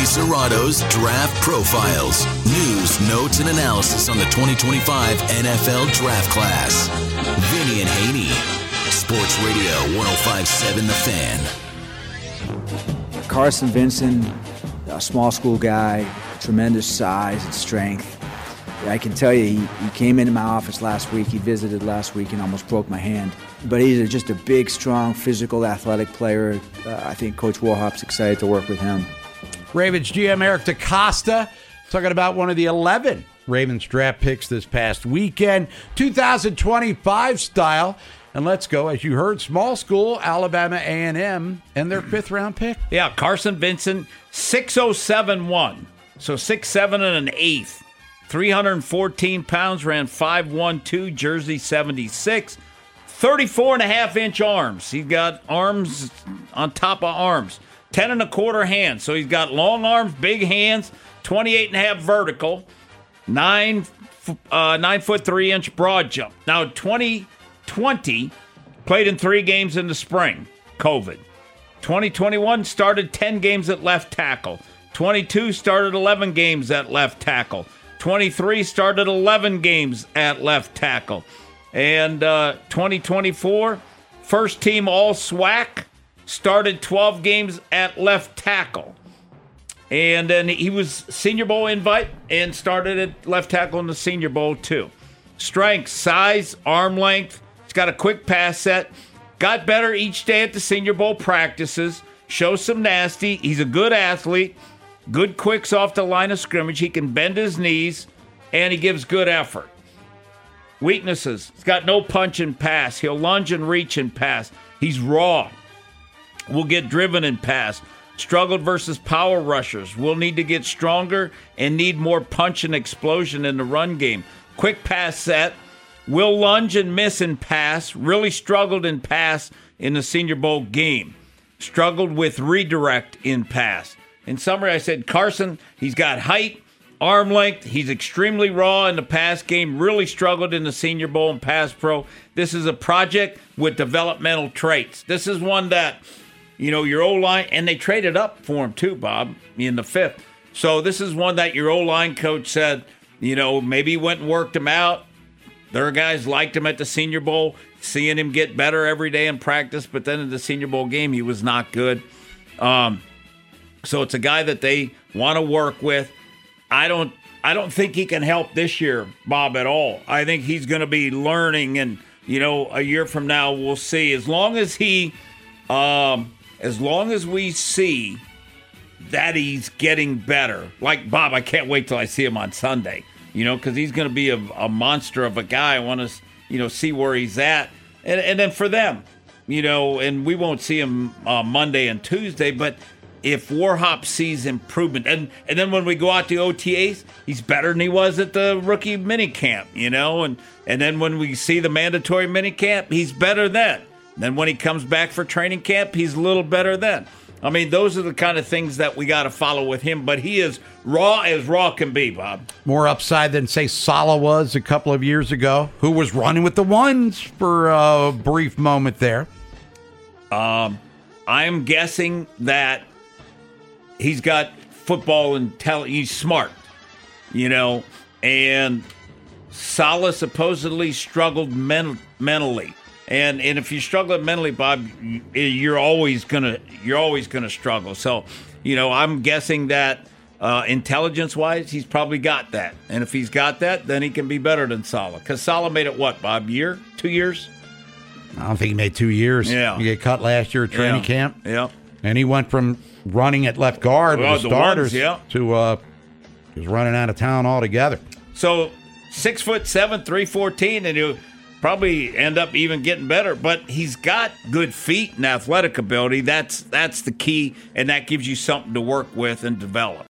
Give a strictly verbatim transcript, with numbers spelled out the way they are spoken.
Vinny Cerrato's Draft Profiles. News, notes, and analysis on the twenty twenty-five N F L Draft Class. Vinny and Haney. Sports Radio one oh five point seven The Fan. Carson Vincent, a small school guy, tremendous size and strength. I can tell you, he, he came into my office last week. He visited last week and almost broke my hand. But he's just a big, strong, physical, athletic player. Uh, I think Coach Warhop's excited to work with him. Ravens G M Eric DeCosta talking about one of the eleven Ravens draft picks this past weekend, two thousand twenty-five style. And let's go, as you heard, small school, Alabama A and M, and their fifth-round pick. Yeah, Carson Vincent, six oh seven one, so six seven and an eighth. three hundred fourteen pounds, ran five one two, jersey seventy-six. thirty-four and a half inch arms. He's got arms on top of arms. ten and a quarter hands. So he's got long arms, big hands, twenty-eight and a half vertical, nine, uh, nine foot three inch broad jump. Now, twenty twenty played in three games in the spring, COVID. twenty twenty-one started ten games at left tackle. twenty-two started eleven games at left tackle. twenty-three started eleven games at left tackle. And uh, twenty twenty-four, first team all SWAC, started twelve games at left tackle. And then he was Senior Bowl invite and started at left tackle in the Senior Bowl too. Strength, size, arm length. He's got a quick pass set. Got better each day at the Senior Bowl practices. Shows some nasty. He's a good athlete. Good quicks off the line of scrimmage. He can bend his knees, and he gives good effort. Weaknesses. He's got no punch and pass. He'll lunge and reach and pass. He's raw. Will get driven and pass. Struggled versus power rushers. Will need to get stronger and need more punch and explosion in the run game. Quick pass set. Will lunge and miss and pass. Really struggled in pass in the Senior Bowl game. Struggled with redirect in pass. In summary, I said Carson, he's got height, arm length. He's extremely raw in the pass game. Really struggled in the Senior Bowl and pass pro. This is a project with developmental traits. This is one that, you know, your O-line, and they traded up for him too, Bob, in the fifth. So this is one that your O-line coach said, you know, maybe he went and worked him out. Their guys liked him at the Senior Bowl, seeing him get better every day in practice, but then in the Senior Bowl game, he was not good. Um, so it's a guy that they want to work with. I don't I don't think he can help this year, Bob, at all. I think he's going to be learning, and, you know, a year from now, we'll see. As long as he, um, as long as we see that he's getting better, like Bob, I can't wait till I see him on Sunday. You know, because he's going to be a, a monster of a guy. I want to, you know, see where he's at. And, and then for them, you know, and we won't see him uh, Monday and Tuesday, but if Warhop sees improvement, and, and then when we go out to O T As, he's better than he was at the rookie minicamp, you know, and, and then when we see the mandatory minicamp, he's better then. Then when he comes back for training camp, he's a little better then. I mean, those are the kind of things that we got to follow with him, but he is raw as raw can be, Bob. More upside than, say, Saleh was a couple of years ago, who was running with the ones for a brief moment there. Um, I'm guessing that he's got football intelligence. He's smart, you know, and Saleh supposedly struggled men- mentally. And and if you struggle mentally, Bob, you're always gonna you're always gonna struggle. So, you know, I'm guessing that uh, intelligence-wise, he's probably got that. And if he's got that, then he can be better than Saleh. Because Saleh made it what, Bob? Year, two years? I don't think he made two years. Yeah, he got cut last year at training yeah. camp. Yeah, and he went from running at left guard well, with the the starters ones, yeah. to uh, he was running out of town altogether. So six foot seven, three fourteen, and you. Probably end up even getting better, but he's got good feet and athletic ability. That's that's the key, and that gives you something to work with and develop.